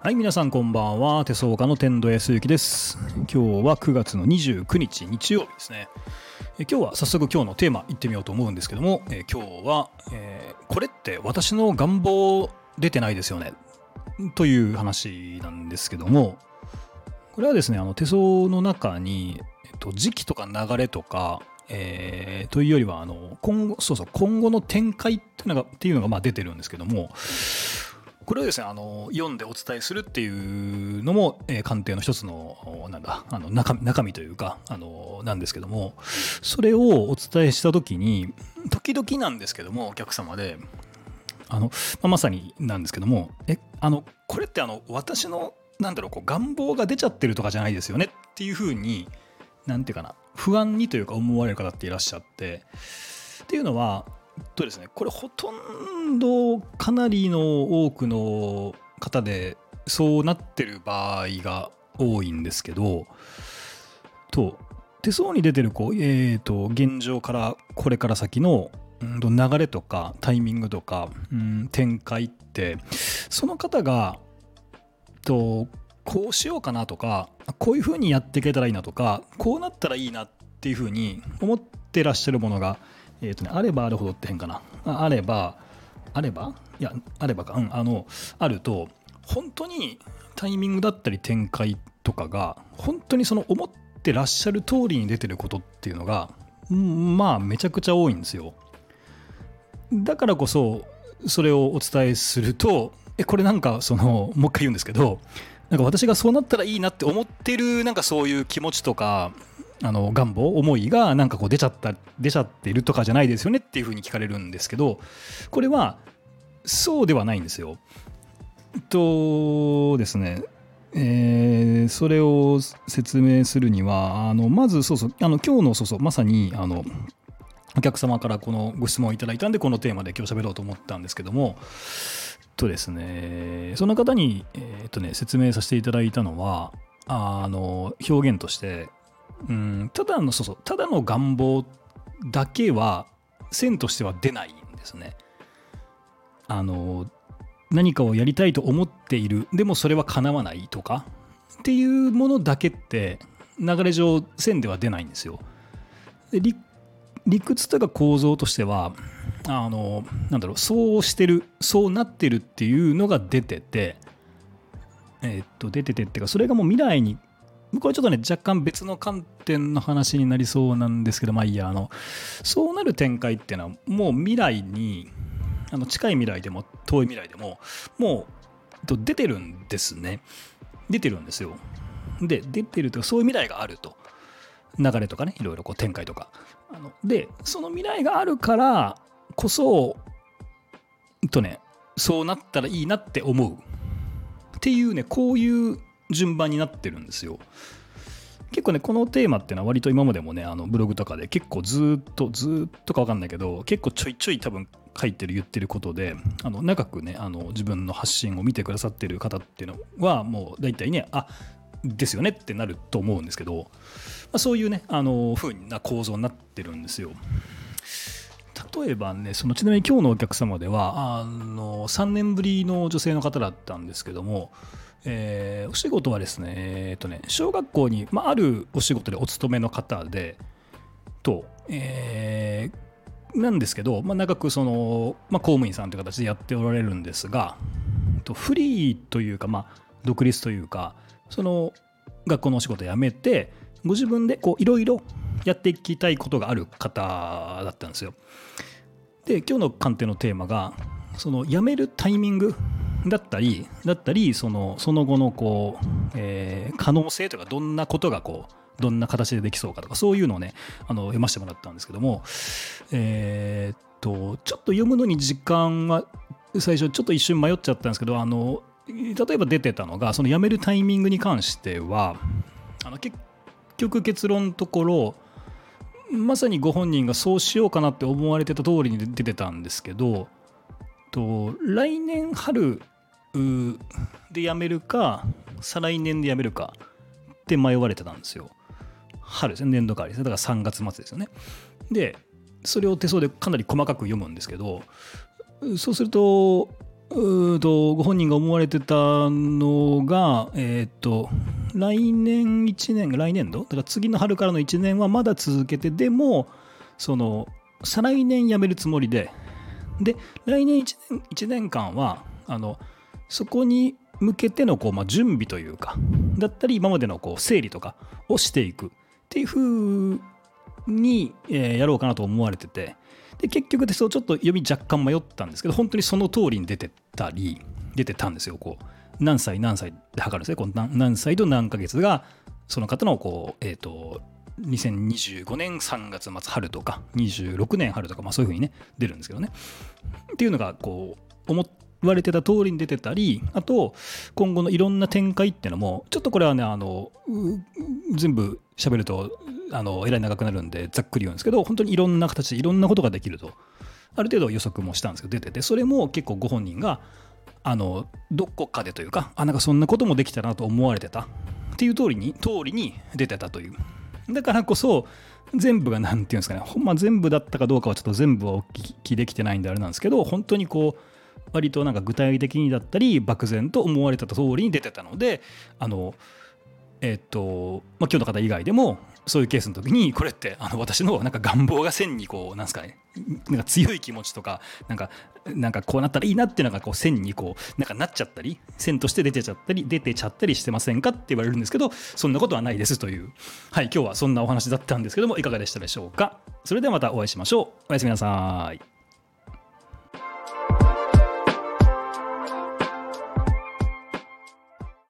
はい、皆さんこんばんは。手相家の天童康之です。今日は9月の29日日曜日ですね。今日は早速今日のテーマいってみようと思うんですけども、今日は、これって私の願望出てないですよねという話なんですけども、これはですね、手相の中に、時期とか流れとか、というよりは今後の展開っていうのがまあ出てるんですけども、これをですね読んでお伝えするっていうのも、鑑定の一つの中身というかなんですけども、それをお伝えした時に時々なんですけども、お客様でまさになんですけども、これって私の願望が出ちゃってるとかじゃないですよねっていうふうに不安にというか思われる方っていらっしゃって、っていうのはですね、これほとんどかなりの多くの方でそうなってる場合が多いんですけど、手相に出てる現状からこれから先の流れとかタイミングとか展開って、その方がこうしようかなとか、こういう風にやっていけたらいいなとか、こうなったらいいなっていう風に思ってらっしゃるものがあればあるほどって変かな。あると、本当にタイミングだったり展開とかが本当にその思ってらっしゃる通りに出てることっていうのがまあめちゃくちゃ多いんですよ。だからこそそれをお伝えすると、これもう一回言うんですけど、私がそうなったらいいなって思ってるそういう気持ちとか願望思いが出ちゃっているとかじゃないですよねっていう風に聞かれるんですけど、これはそうではないんですよ。ですね、それを説明するにはまず今日のまさにお客様からこのご質問をいただいたんで、このテーマで今日喋ろうと思ったんですけども、ですね、その方に、説明させていただいたのは表現としてただの願望だけは線としては出ないんですね。何かをやりたいと思っている、でもそれは叶わないとかっていうものだけって流れ上線では出ないんですよ。で理屈というか構造としてはそうなってるっていうのが出ててっていうか、それがもう未来に、これちょっとね若干別の観点の話になりそうなんですけど、そうなる展開っていうのはもう未来に近い未来でも遠い未来でももう出てるんですね。出てるんですよ。で出てるというか、そういう未来があると、流れとかね、いろいろ展開とかで、その未来があるからこそそうなったらいいなって思うっていうね、こういう順番になってるんですよ。結構ね、このテーマっていうのは割と今までもねブログとかで結構ずっとか分かんないけど、結構ちょいちょい多分書いてる言ってることで、長くね自分の発信を見てくださってる方っていうのはもう大体ねですよねってなると思うんですけど、そういうね風な構造になってるんですよ。例えばね、ちなみに今日のお客様では3年ぶりの女性の方だったんですけども、お仕事はですね、小学校に、あるお仕事でお勤めの方でなんですけど、長く公務員さんという形でやっておられるんですが、フリーというか、独立というか、その学校のお仕事を辞めてご自分でいろいろやっていきたいことがある方だったんですよ。で今日の鑑定のテーマが辞めるタイミングだったりその後の可能性とか、どんなことがどんな形でできそうかとか、そういうのをね読ませてもらったんですけども、ちょっと読むのに時間は最初ちょっと一瞬迷っちゃったんですけど、例えば出てたのが、その辞めるタイミングに関しては結局結論のところまさにご本人がそうしようかなって思われてた通りに出てたんですけど、来年春で辞めるか再来年で辞めるかって迷われてたんですよ。春ですね、年度変わりですね。だから3月末ですよね。でそれを手相でかなり細かく読むんですけど、そうするとご本人が思われてたのが、来年1年、来年度だから次の春からの1年はまだ続けて、でも、再来年辞めるつもりで、来年1年間は、そこに向けての準備というか、だったり、今までの整理とかをしていくっていう風に、やろうかなと思われてて、で結局ちょっと読み若干迷ったんですけど、本当にその通りに出てたんですよ。何歳で測るんですね。何歳と何ヶ月がその方の2025年3月末春とか26年春とか、そういう風にね出るんですけどね。っていうのが思われてた通りに出てたり、あと今後のいろんな展開っていうのも、ちょっとこれはね全部喋るとえらい長くなるんでざっくり言うんですけど、本当にいろんな形でいろんなことができると、ある程度予測もしたんですけど出てて、それも結構ご本人がどこかでというか、なんかそんなこともできたなと思われてたっていう通りに出てたという。だからこそ全部がなんていうんですかね、全部だったかどうかはちょっと全部はお聞きできてないんであれなんですけど、本当に割となんか具体的にだったり漠然と思われた通りに出てたので、今日の方以外でもそういうケースの時に、これって私のなんか願望が線になんですかね、なんか強い気持ちとか、なんかこうなったらいいなっていうのが線になんかなっちゃったり、線として出てちゃったりしてませんかって言われるんですけど、そんなことはないですという、はい、今日はそんなお話だったんですけども、いかがでしたでしょうか。それではまたお会いしましょう。おやすみなさい。